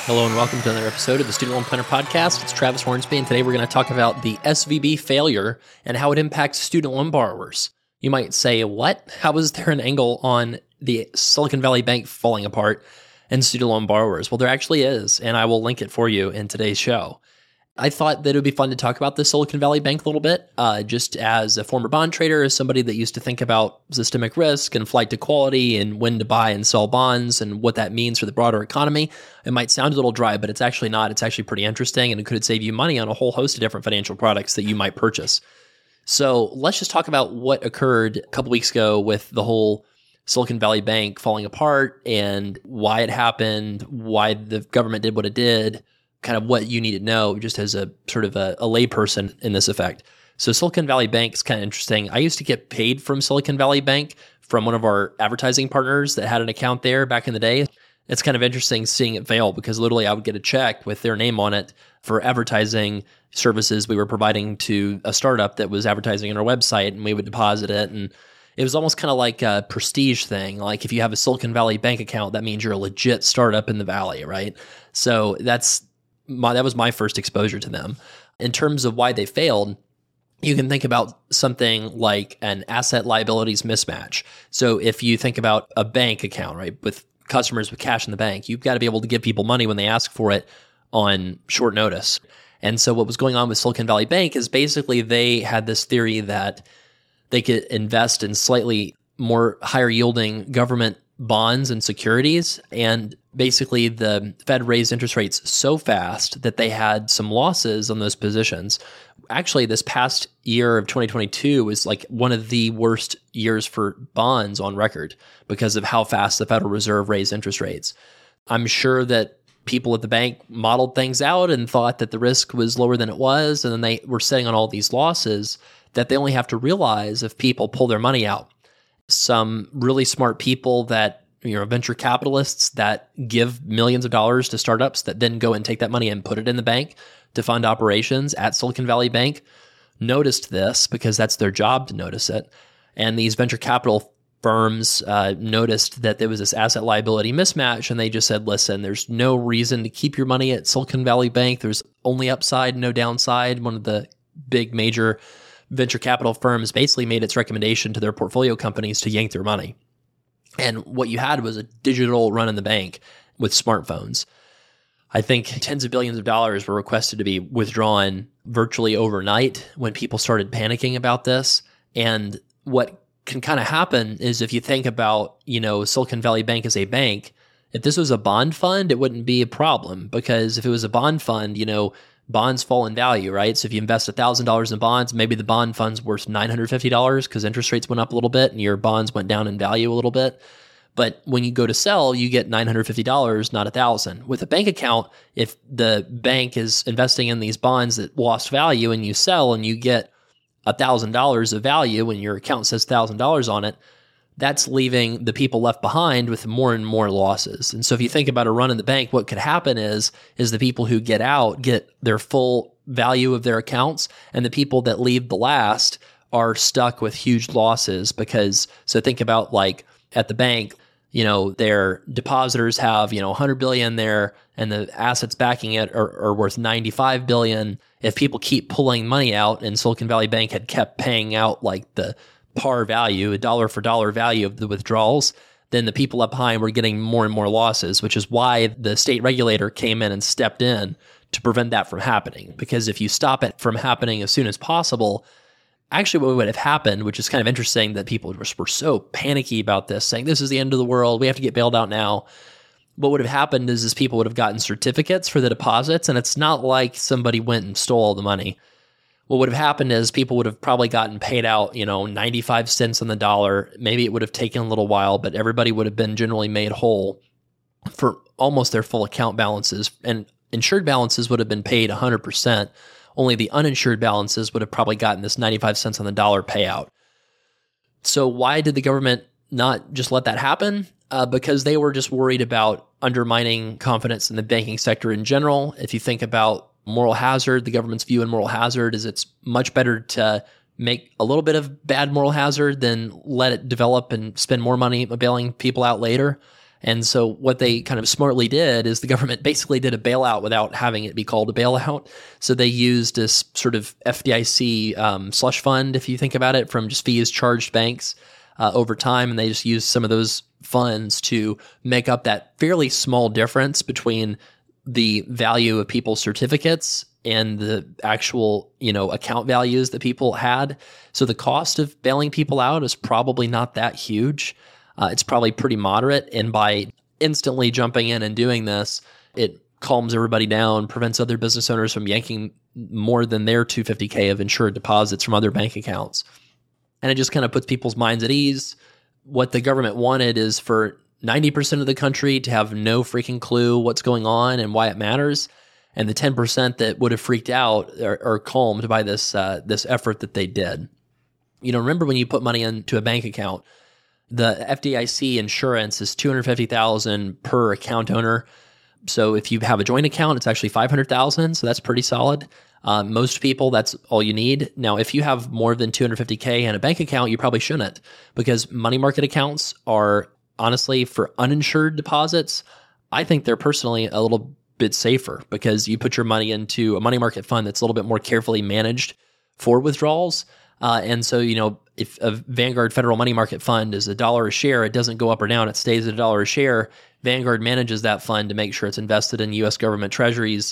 Hello and welcome to another episode of the Student Loan Planner Podcast. It's Travis Hornsby, and today we're going to talk about the SVB failure and how it impacts student loan borrowers. You might say, what? How is there an angle on the Silicon Valley Bank falling apart and student loan borrowers? Well, there actually is, and I will link it for you in today's show. I thought that it would be fun to talk about the Silicon Valley Bank a little bit, just as a former bond trader, as somebody that used to think about systemic risk and flight to quality and when to buy and sell bonds and what that means for the broader economy. It might sound a little dry, but it's actually not. It's actually pretty interesting, and it could save you money on a whole host of different financial products that you might purchase. So let's just talk about what occurred a couple weeks ago with the whole Silicon Valley Bank falling apart and why it happened, why the government did what it did, kind of what you need to know just as a sort of a layperson in this effect. So Silicon Valley Bank is kind of interesting. I used to get paid from Silicon Valley Bank from one of our advertising partners that had an account there back in the day. It's kind of interesting seeing it fail because literally I would get a check with their name on it for advertising services we were providing to a startup that was advertising on our website, and we would deposit it. And it was almost kind of like a prestige thing. Like if you have a Silicon Valley Bank account, that means you're a legit startup in the Valley, right? So that was my first exposure to them. In terms of why they failed, you can think about something like an asset liabilities mismatch. So if you think about a bank account, right, with customers with cash in the bank, you've got to be able to give people money when they ask for it on short notice. And so what was going on with Silicon Valley Bank is basically they had this theory that they could invest in slightly more higher yielding government bonds and securities. And basically the Fed raised interest rates so fast that they had some losses on those positions. Actually, this past year of 2022 was like one of the worst years for bonds on record because of how fast the Federal Reserve raised interest rates. I'm sure that people at the bank modeled things out and thought that the risk was lower than it was, and then they were sitting on all these losses that they only have to realize if people pull their money out. Some really smart people that, venture capitalists that give millions of dollars to startups that then go and take that money and put it in the bank to fund operations at Silicon Valley Bank noticed this because that's their job to notice it. And these venture capital firms noticed that there was this asset liability mismatch, and they just said, listen, there's no reason to keep your money at Silicon Valley Bank. There's only upside, no downside. One of the big major venture capital firms basically made its recommendation to their portfolio companies to yank their money. And what you had was a digital run in the bank with smartphones. I think tens of billions of dollars were requested to be withdrawn virtually overnight when people started panicking about this. And what can kind of happen is if you think about, Silicon Valley Bank as a bank, if this was a bond fund, it wouldn't be a problem because if it was a bond fund, bonds fall in value, right? So if you invest $1,000 in bonds, maybe the bond fund's worth $950 because interest rates went up a little bit and your bonds went down in value a little bit. But when you go to sell, you get $950, not $1,000. With a bank account, if the bank is investing in these bonds that lost value and you sell and you get $1,000 of value and your account says $1,000 on it, that's leaving the people left behind with more and more losses. And so if you think about a run in the bank, what could happen is the people who get out get their full value of their accounts, and the people that leave the last are stuck with huge losses so think about like at the bank, their depositors have, 100 billion there and the assets backing it are worth 95 billion. If people keep pulling money out and Silicon Valley Bank had kept paying out like the par value, a dollar for dollar value of the withdrawals, then the people up behind were getting more and more losses, which is why the state regulator came in and stepped in to prevent that from happening. Because if you stop it from happening as soon as possible, actually what would have happened, which is kind of interesting that people were so panicky about this, saying this is the end of the world, we have to get bailed out now. What would have happened is people would have gotten certificates for the deposits, and it's not like somebody went and stole all the money. What would have happened is people would have probably gotten paid out, 95 cents on the dollar. Maybe it would have taken a little while, but everybody would have been generally made whole for almost their full account balances. And insured balances would have been paid 100%. Only the uninsured balances would have probably gotten this 95 cents on the dollar payout. So why did the government not just let that happen? Because they were just worried about undermining confidence in the banking sector in general. If you think about moral hazard, the government's view in moral hazard is it's much better to make a little bit of bad moral hazard than let it develop and spend more money bailing people out later. And so what they kind of smartly did is the government basically did a bailout without having it be called a bailout. So they used this sort of FDIC slush fund, if you think about it, from just fees charged banks over time. And they just used some of those funds to make up that fairly small difference between the value of people's certificates and the actual, account values that people had. So the cost of bailing people out is probably not that huge. It's probably pretty moderate. And by instantly jumping in and doing this, it calms everybody down, prevents other business owners from yanking more than their $250K of insured deposits from other bank accounts. And it just kind of puts people's minds at ease. What the government wanted is for 90% of the country to have no freaking clue what's going on and why it matters. And the 10% that would have freaked out are calmed by this effort that they did. Remember when you put money into a bank account, the FDIC insurance is $250,000 per account owner. So if you have a joint account, it's actually $500,000. So that's pretty solid. Most people, that's all you need. Now, if you have more than $250K in a bank account, you probably shouldn't, because money market accounts are honestly, for uninsured deposits, I think they're personally a little bit safer because you put your money into a money market fund that's a little bit more carefully managed for withdrawals. And so, if a Vanguard Federal Money Market Fund is $1 a share, it doesn't go up or down. It stays at $1 a share. Vanguard manages that fund to make sure it's invested in U.S. government treasuries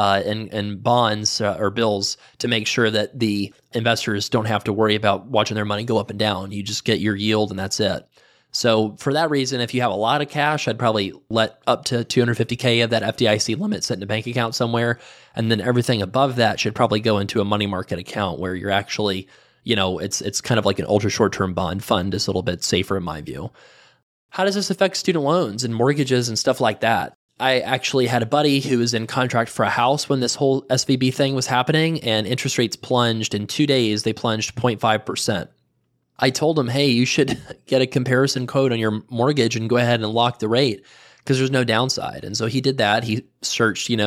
and bonds or bills to make sure that the investors don't have to worry about watching their money go up and down. You just get your yield and that's it. So for that reason, if you have a lot of cash, I'd probably let up to $250K of that FDIC limit sit in a bank account somewhere. And then everything above that should probably go into a money market account where you're actually, it's kind of like an ultra short-term bond fund. It's a little bit safer in my view. How does this affect student loans and mortgages and stuff like that? I actually had a buddy who was in contract for a house when this whole SVB thing was happening, and interest rates plunged. In 2 days, they plunged 0.5%. I told him, hey, you should get a comparison quote on your mortgage and go ahead and lock the rate because there's no downside. And so he did that. He searched, he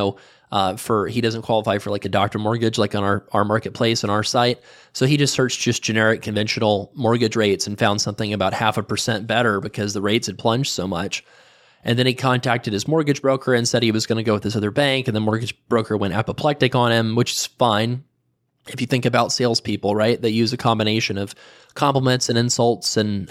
doesn't qualify for like a doctor mortgage like on our marketplace on our site. So he just searched just generic conventional mortgage rates and found something about 0.5% better because the rates had plunged so much. And then he contacted his mortgage broker and said he was going to go with this other bank. And the mortgage broker went apoplectic on him, which is fine. If you think about salespeople, right, they use a combination of compliments and insults and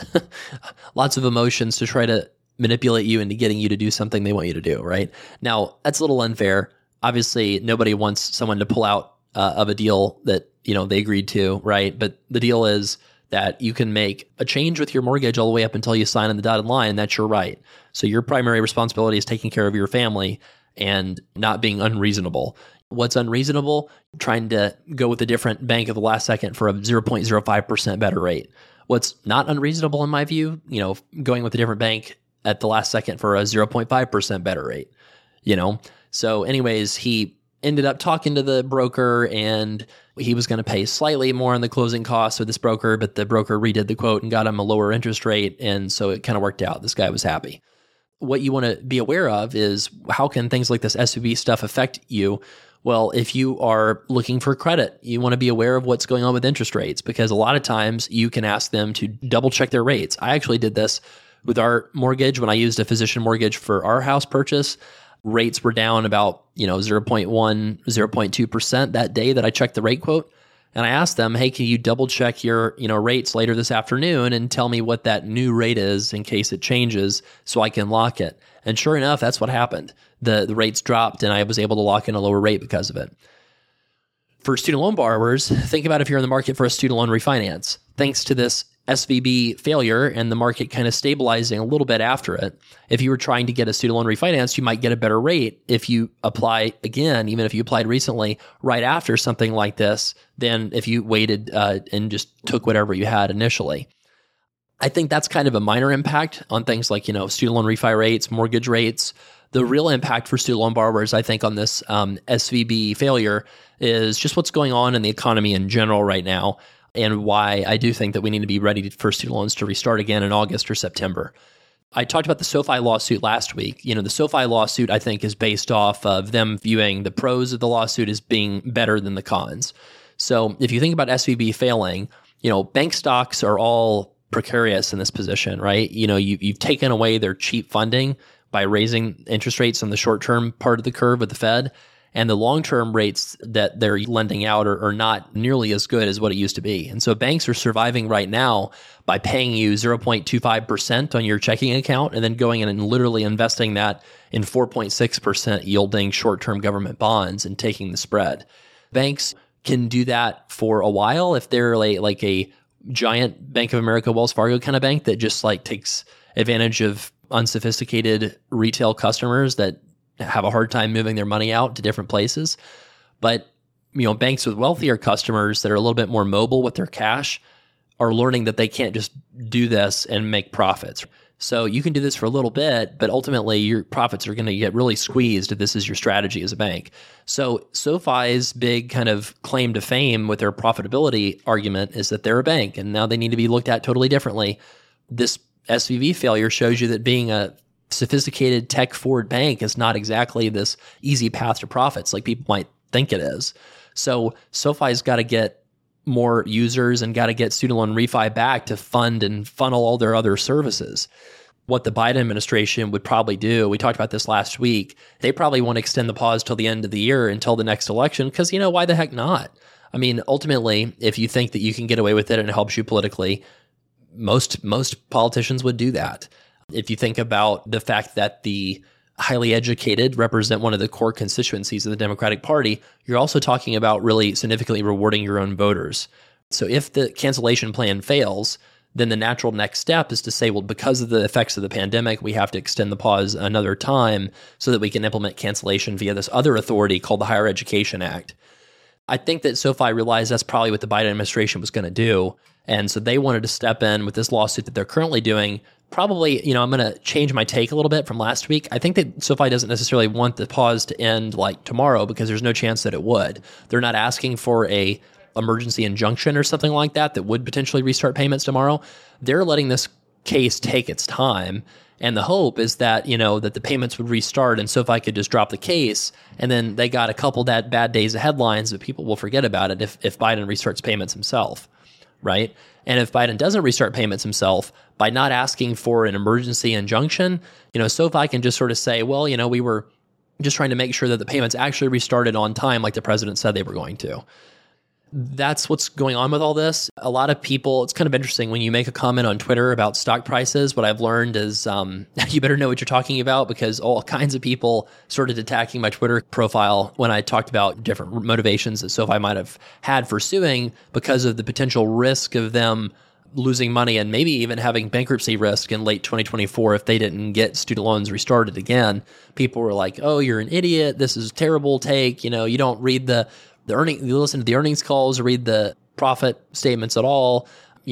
lots of emotions to try to manipulate you into getting you to do something they want you to do, right? Now, that's a little unfair. Obviously, nobody wants someone to pull out of a deal that, they agreed to, right? But the deal is that you can make a change with your mortgage all the way up until you sign on the dotted line, and that's your right. So your primary responsibility is taking care of your family and not being unreasonable. What's unreasonable? Trying to go with a different bank at the last second for a 0.05% better rate. What's not unreasonable in my view, going with a different bank at the last second for a 0.5% better rate, So anyways, he ended up talking to the broker and he was going to pay slightly more on the closing costs with this broker, but the broker redid the quote and got him a lower interest rate. And so it kind of worked out. This guy was happy. What you want to be aware of is how can things like this SVB stuff affect you? Well, if you are looking for credit, you want to be aware of what's going on with interest rates because a lot of times you can ask them to double check their rates. I actually did this with our mortgage when I used a physician mortgage for our house purchase. Rates were down about 0.1, 0.2% that day that I checked the rate quote. And I asked them, hey, can you double check your rates later this afternoon and tell me what that new rate is in case it changes so I can lock it? And sure enough, that's what happened. The rates dropped and I was able to lock in a lower rate because of it. For student loan borrowers, think about if you're in the market for a student loan refinance. Thanks to this SVB failure and the market kind of stabilizing a little bit after it, if you were trying to get a student loan refinance, you might get a better rate if you apply again, even if you applied recently, right after something like this, than if you waited and just took whatever you had initially. I think that's kind of a minor impact on things like, student loan refi rates, mortgage rates. The real impact for student loan borrowers, I think, on this SVB failure is just what's going on in the economy in general right now, and why I do think that we need to be ready for student loans to restart again in August or September. I talked about the SoFi lawsuit last week. The SoFi lawsuit, I think, is based off of them viewing the pros of the lawsuit as being better than the cons. So if you think about SVB failing, bank stocks are all precarious in this position, right? You've taken away their cheap funding by raising interest rates on the short-term part of the curve with the Fed, and the long-term rates that they're lending out are not nearly as good as what it used to be. And so banks are surviving right now by paying you 0.25% on your checking account and then going in and literally investing that in 4.6% yielding short-term government bonds and taking the spread. Banks can do that for a while if they're like a giant Bank of America, Wells Fargo kind of bank that just like takes advantage of unsophisticated retail customers that have a hard time moving their money out to different places. But, banks with wealthier customers that are a little bit more mobile with their cash are learning that they can't just do this and make profits. So you can do this for a little bit, but ultimately your profits are going to get really squeezed if this is your strategy as a bank. So SoFi's big kind of claim to fame with their profitability argument is that they're a bank and now they need to be looked at totally differently. This SVB failure shows you that being a sophisticated tech-forward bank is not exactly this easy path to profits like people might think it is. So SoFi's got to get more users and got to get student loan refi back to fund and funnel all their other services. What the Biden administration would probably do, we talked about this last week, they probably want to extend the pause till the end of the year until the next election because, why the heck not? I mean, ultimately, if you think that you can get away with it and it helps you politically, most politicians would do that. If you think about the fact that the highly educated represent one of the core constituencies of the Democratic Party, you're also talking about really significantly rewarding your own voters. So if the cancellation plan fails, then the natural next step is to say, well, because of the effects of the pandemic, we have to extend the pause another time so that we can implement cancellation via this other authority called the Higher Education Act. I think that SoFi realized that's probably what the Biden administration was going to do. And so they wanted to step in with this lawsuit that they're currently doing. Probably, I'm going to change my take a little bit from last week. I think that SoFi doesn't necessarily want the pause to end like tomorrow because there's no chance that it would. They're not asking for a emergency injunction or something like that would potentially restart payments tomorrow. They're letting this case take its time. And the hope is that, that the payments would restart and SoFi could just drop the case. And then they got a couple that bad days of headlines, but people will forget about it if Biden restarts payments himself, right? And if Biden doesn't restart payments himself, by not asking for an emergency injunction, SoFi can just sort of say, well, we were just trying to make sure that the payments actually restarted on time like the president said they were going to. That's what's going on with all this. A lot of people, it's kind of interesting when you make a comment on Twitter about stock prices. What I've learned is you better know what you're talking about because all kinds of people started attacking my Twitter profile when I talked about different motivations that SoFi might have had for suing because of the potential risk of them losing money and maybe even having bankruptcy risk in late 2024 if they didn't get student loans restarted again. People were like, oh, you're an idiot. This is a terrible take. You don't read the earning, you listen to the earnings calls, read the profit statements at all,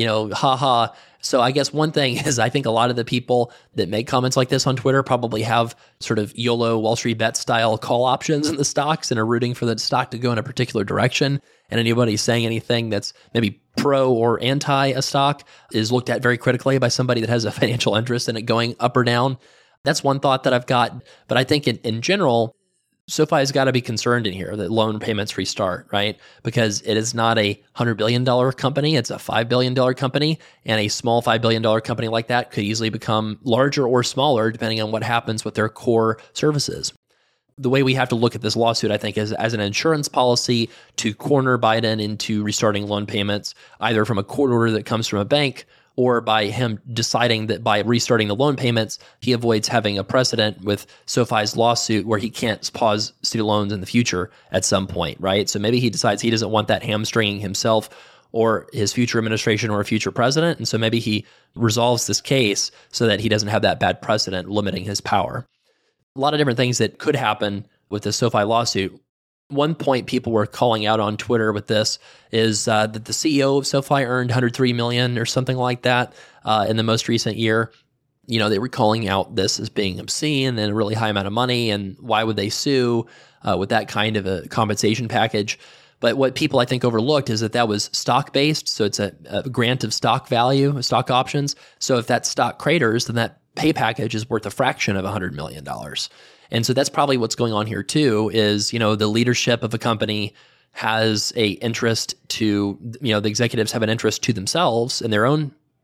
ha. So I guess one thing is I think a lot of the people that make comments like this on Twitter probably have sort of YOLO Wall Street bet style call options in the stocks and are rooting for the stock to go in a particular direction. And anybody saying anything that's maybe pro or anti a stock is looked at very critically by somebody that has a financial interest in it going up or down. That's one thought that I've got. But I think in general, SoFi's got to be concerned in here that loan payments restart, right? Because it is not a $100 billion company. It's a $5 billion company. And a small $5 billion company like that could easily become larger or smaller depending on what happens with their core services. The way we have to look at this lawsuit, I think, is as an insurance policy to corner Biden into restarting loan payments, either from a court order that comes from a bank or by him deciding that by restarting the loan payments, he avoids having a precedent with SoFi's lawsuit where he can't pause student loans in the future at some point, right? So maybe he decides he doesn't want that hamstringing himself or his future administration or a future president. And so maybe he resolves this case so that he doesn't have that bad precedent limiting his power. A lot of different things that could happen with the SoFi lawsuit. One point people were calling out on Twitter with this is that the CEO of SoFi earned $103 million or something like that in the most recent year. They were calling out this as being obscene and a really high amount of money, and why would they sue with that kind of a compensation package? But what people, I think, overlooked is that was stock-based, so it's a grant of stock value, stock options. So if that stock craters, then that pay package is worth a fraction of $100 million. And so that's probably what's going on here too, is, the leadership of a company has a interest to, the executives have an interest to themselves and their own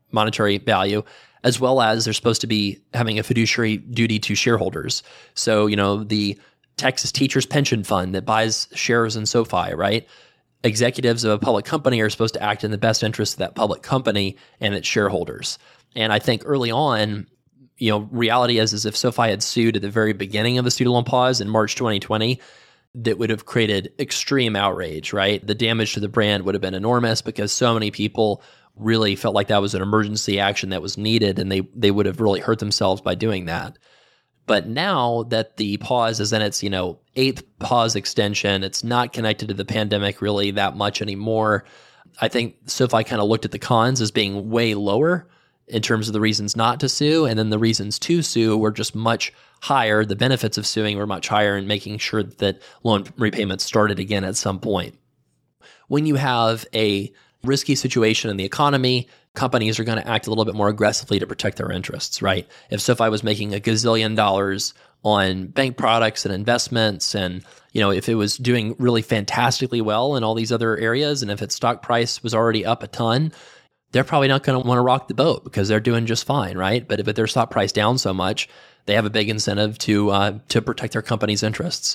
monetary value, as well as they're supposed to be having a fiduciary duty to shareholders. So, the Texas Teachers Pension Fund that buys shares in SoFi, right? Executives of a public company are supposed to act in the best interest of that public company and its shareholders. And I think early on, reality is if SoFi had sued at the very beginning of the student loan pause in March 2020, that would have created extreme outrage, right? The damage to the brand would have been enormous because so many people really felt like that was an emergency action that was needed, and they would have really hurt themselves by doing that. But now that the pause is in its, eighth pause extension, it's not connected to the pandemic really that much anymore. I think SoFi kind of looked at the cons as being way lower in terms of the reasons not to sue, and then the reasons to sue were just much higher. The benefits of suing were much higher in making sure that loan repayments started again at some point. When you have a risky situation in the economy, companies are going to act a little bit more aggressively to protect their interests, right? If SoFi was making $1 gazillion on bank products and investments, and if it was doing really fantastically well in all these other areas, and if its stock price was already up a ton, they're probably not going to want to rock the boat because they're doing just fine, right? But if their stock price down so much, they have a big incentive to protect their company's interests.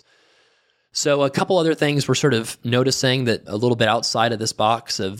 So a couple other things we're sort of noticing that a little bit outside of this box of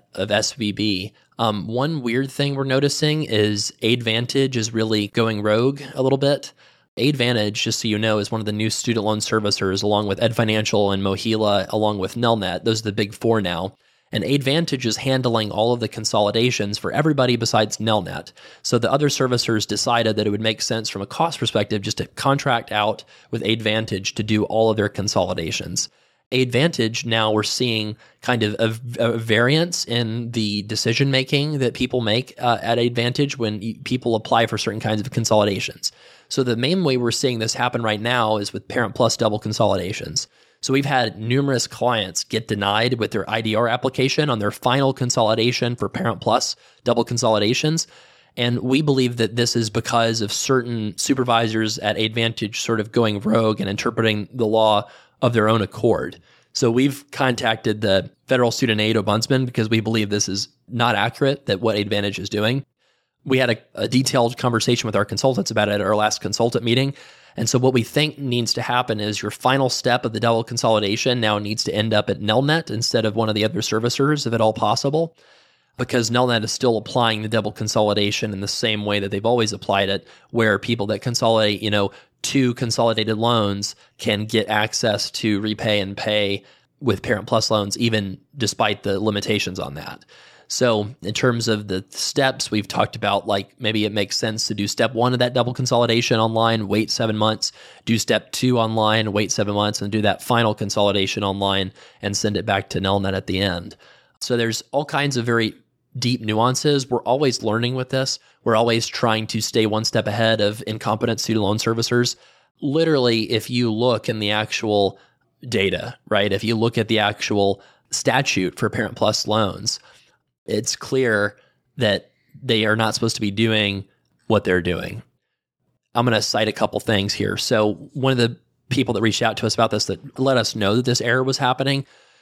SVB. One weird thing we're noticing is Aidvantage is really going rogue a little bit. Aidvantage, just so you know, is one of the new student loan servicers, along with Ed Financial and Mohila, along with Nelnet. Those are the big four now. And Aidvantage is handling all of the consolidations for everybody besides Nelnet. So the other servicers decided that it would make sense from a cost perspective just to contract out with Aidvantage to do all of their consolidations. Aidvantage, now we're seeing kind of a variance in the decision making that people make at Aidvantage when people apply for certain kinds of consolidations. So the main way we're seeing this happen right now is with Parent Plus double consolidations. So we've had numerous clients get denied with their IDR application on their final consolidation for Parent Plus double consolidations. And we believe that this is because of certain supervisors at Aidvantage sort of going rogue and interpreting the law of their own accord. So we've contacted the Federal Student Aid Ombudsman because we believe this is not accurate, that what Aidvantage is doing. We had a detailed conversation with our consultants about it at our last consultant meeting. And so what we think needs to happen is your final step of the double consolidation now needs to end up at Nelnet instead of one of the other servicers, if at all possible, because Nelnet is still applying the double consolidation in the same way that they've always applied it, where people that consolidate, two consolidated loans can get access to repay and pay with Parent Plus loans, even despite the limitations on that. So in terms of the steps, we've talked about, like, maybe it makes sense to do step 1 of that double consolidation online, wait 7 months, do step 2 online, wait 7 months, and do that final consolidation online and send it back to Nelnet at the end. So there's all kinds of very deep nuances. We're always learning with this. We're always trying to stay one step ahead of incompetent student loan servicers. Literally, if you look in the actual data, right, if you look at the actual statute for Parent Plus loans, it's clear that they are not supposed to be doing what they're doing. I'm going to cite a couple things here. So one of the people that reached out to us about this that let us know that this error was happening,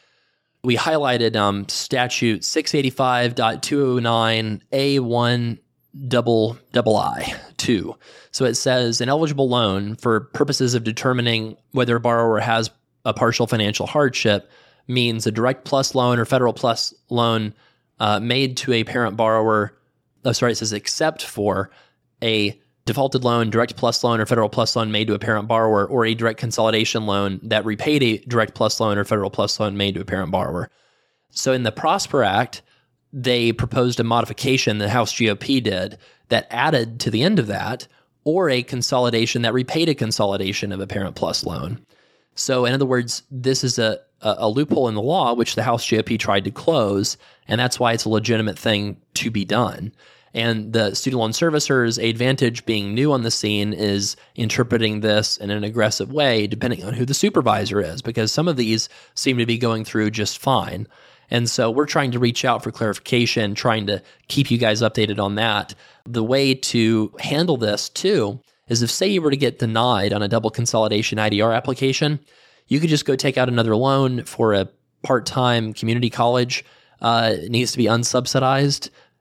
we highlighted statute 685.209A1II. So it says an eligible loan for purposes of determining whether a borrower has a partial financial hardship means a direct plus loan or federal plus loan made to a parent borrower. It says except for a defaulted loan, direct plus loan, or federal plus loan made to a parent borrower, or a direct consolidation loan that repaid a direct plus loan or federal plus loan made to a parent borrower. So in the Prosper Act, they proposed a modification the House GOP did that added to the end of that, or a consolidation that repaid a consolidation of a parent plus loan. So in other words, this is a loophole in the law, which the House GOP tried to close, and that's why it's a legitimate thing to be done. And the student loan servicers, Aidvantage being new on the scene, is interpreting this in an aggressive way, depending on who the supervisor is, because some of these seem to be going through just fine. And so we're trying to reach out for clarification, trying to keep you guys updated on that. The way to handle this, too, is if, say, you were to get denied on a double consolidation IDR application, you could just go take out another loan for a part-time community college. It needs to be unsubsidized.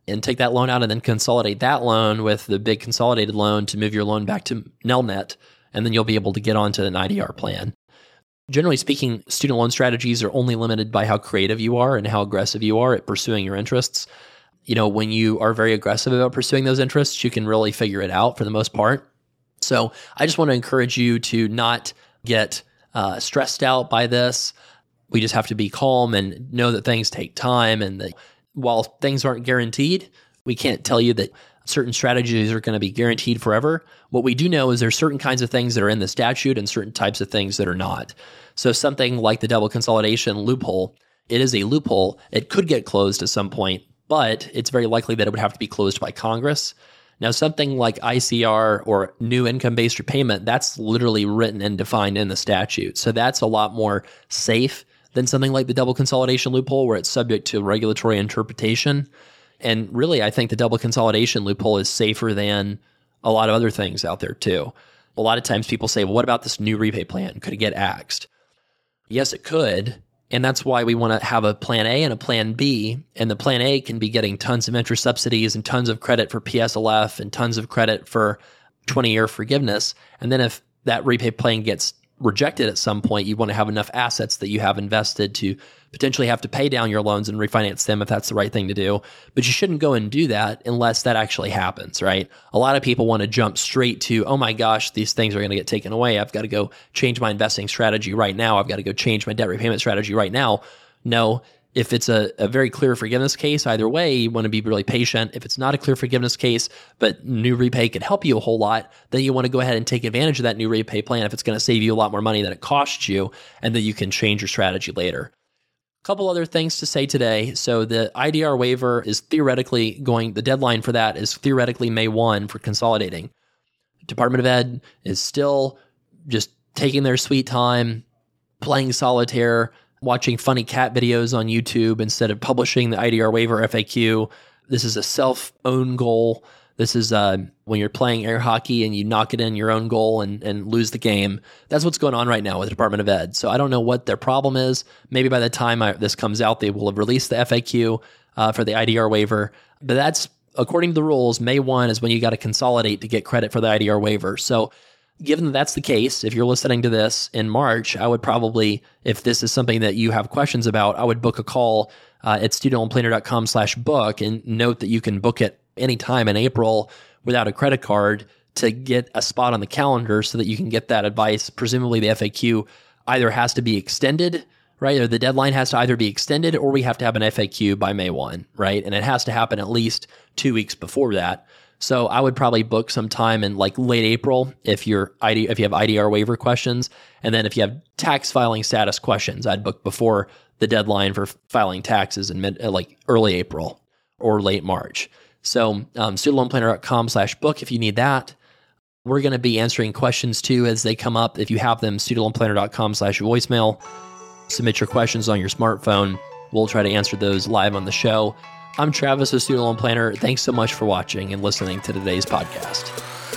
and take that loan out and then consolidate that loan with the big consolidated loan to move your loan back to Nelnet, and then you'll be able to get onto an IDR plan. Generally speaking, student loan strategies are only limited by how creative you are and how aggressive you are at pursuing your interests. When you are very aggressive about pursuing those interests, you can really figure it out for the most part. So I just want to encourage you to not get stressed out by this. We just have to be calm and know that things take time, and that while things aren't guaranteed, we can't tell you that certain strategies are going to be guaranteed forever. What we do know is there's certain kinds of things that are in the statute and certain types of things that are not. So something like the double consolidation loophole, it is a loophole. It could get closed at some point, but it's very likely that it would have to be closed by Congress. Now, something like ICR or new income-based repayment, that's literally written and defined in the statute. So that's a lot more safe than something like the double consolidation loophole, where it's subject to regulatory interpretation. And really, I think the double consolidation loophole is safer than a lot of other things out there too. A lot of times people say, well, what about this new repay plan? Could it get axed? Yes, it could. And that's why we want to have a plan A and a plan B. And the plan A can be getting tons of interest subsidies and tons of credit for PSLF and tons of credit for 20-year forgiveness. And then if that repay plan gets rejected at some point, you want to have enough assets that you have invested to potentially have to pay down your loans and refinance them if that's the right thing to do. But you shouldn't go and do that unless that actually happens, right? A lot of people want to jump straight to, oh my gosh, these things are going to get taken away. I've got to go change my investing strategy right now. I've got to go change my debt repayment strategy right now. No, if it's a very clear forgiveness case, either way, you want to be really patient. If it's not a clear forgiveness case, but new repay could help you a whole lot, then you want to go ahead and take advantage of that new repay plan if it's going to save you a lot more money than it costs you, and then you can change your strategy later. A couple other things to say today. So the IDR waiver is theoretically the deadline for that is theoretically May 1 for consolidating. Department of Ed is still just taking their sweet time, playing solitaire, watching funny cat videos on YouTube instead of publishing the IDR waiver FAQ. This is a self-owned goal. This is when you're playing air hockey and you knock it in your own goal and lose the game. That's what's going on right now with the Department of Ed. So I don't know what their problem is. Maybe by the time this comes out, they will have released the FAQ for the IDR waiver. But that's, according to the rules, May 1 is when you got to consolidate to get credit for the IDR waiver. So given that that's the case, if you're listening to this in March, I would probably, if this is something that you have questions about, I would book a call at studentloanplanner.com/book, and note that you can book it anytime in April without a credit card to get a spot on the calendar so that you can get that advice. Presumably the FAQ either has to be extended, right? Or the deadline has to either be extended, or we have to have an FAQ by May 1, right? And it has to happen at least 2 weeks before that. So I would probably book some time in like late April if you have IDR waiver questions. And then if you have tax filing status questions, I'd book before the deadline for filing taxes in early April or late March. So studentloanplanner.com/book if you need that. We're going to be answering questions too as they come up. If you have them, studentloanplanner.com/voicemail. Submit your questions on your smartphone. We'll try to answer those live on the show. I'm Travis, a Student Loan Planner. Thanks so much for watching and listening to today's podcast.